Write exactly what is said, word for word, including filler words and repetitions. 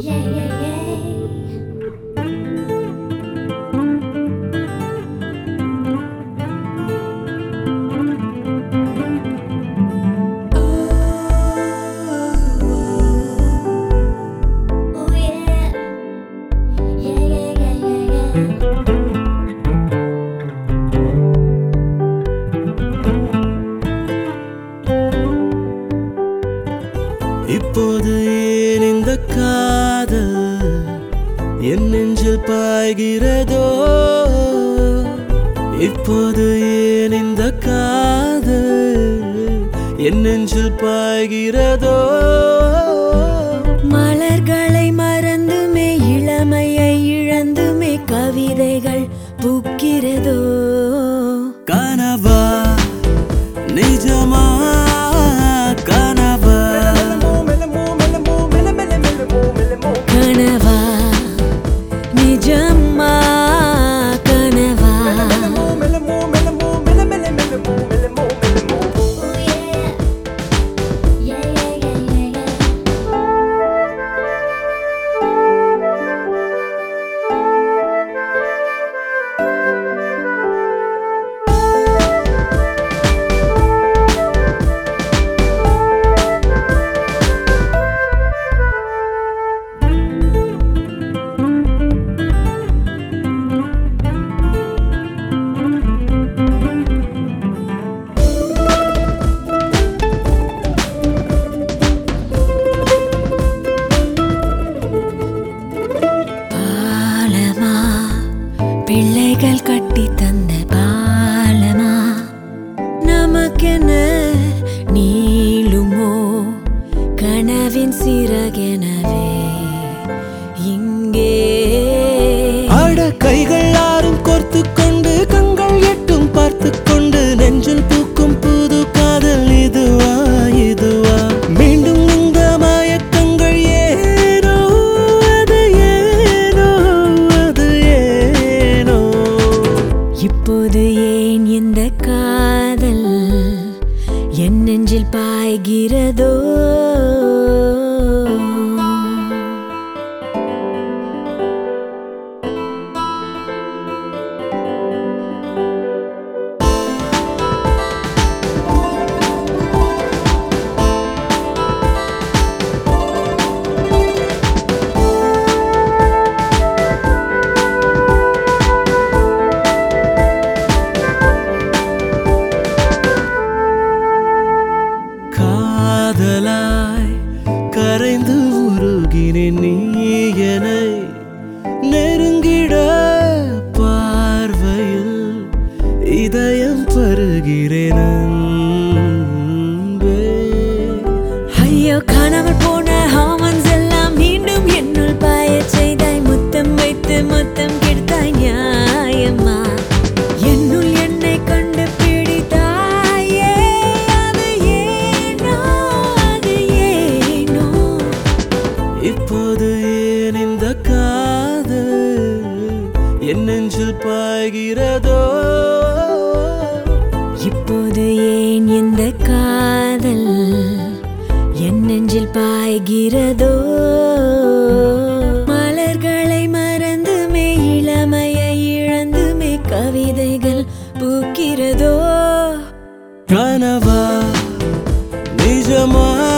இப்போது ஏன் இந்த காதல் என் நெஞ்சில் பாய்கிறதோ? இப்போது ஏன் இந்த காதல் என் நெஞ்சில் பாய்கிறதோ? மலர்களை மறந்துமே இளமையை இழந்துமே கவிதைகள் பூக்கிறதோ? கனவா நிஜமா? கனவா கனவா நிஜமா? கனவா பிள்ளைகள் கட்டி தந்த பாலமா நமக்கென நீளுமோ கனவின் சிறகெனவே இங்கே? அட கைகள் யாரும் கோர்த்து கொண்டு கண்கள் எட்டும் பார்த்து கொண்டு நெஞ்சில் பூக்கும் புது காதல் இதுவா இதுவா? மீண்டும் இந்த மயக்கங்கள் ஏனோ அது ஏனோ அது ஏனோ? இப்போது ஏன் இந்த காதல் என் நெஞ்சில் பாய்கிறதோ? காதலாய் கரைந்து உருகினேன் நீ என்னை நெருங்கிட பார்வையில் இதயம் பருகிறேன் அன்பே. ஐயோ காணாமல் போன ஹார்மோன்ஸ் எல்லாம் மீண்டும் என்னுள் பாயச் செய்தாய். முத்தம் வைத்து முத்தம் கெடுத்தாய் நியாயமா? என்னுள் என்னை கண்டு பிடித்தாயே அது ஏனோ அது ஏனோ? இப்போது ஏன் இந்த காதல் என் நெஞ்சில் பாய்கிறதோ? இப்போது ஏன் இந்த காதல் என் நெஞ்சில் பாய்கிறதோ? மலர்களை மறந்துமே இளமையை இழந்துமே கவிதைகள் பூக்கிறதோ? கனவா நிஜமா?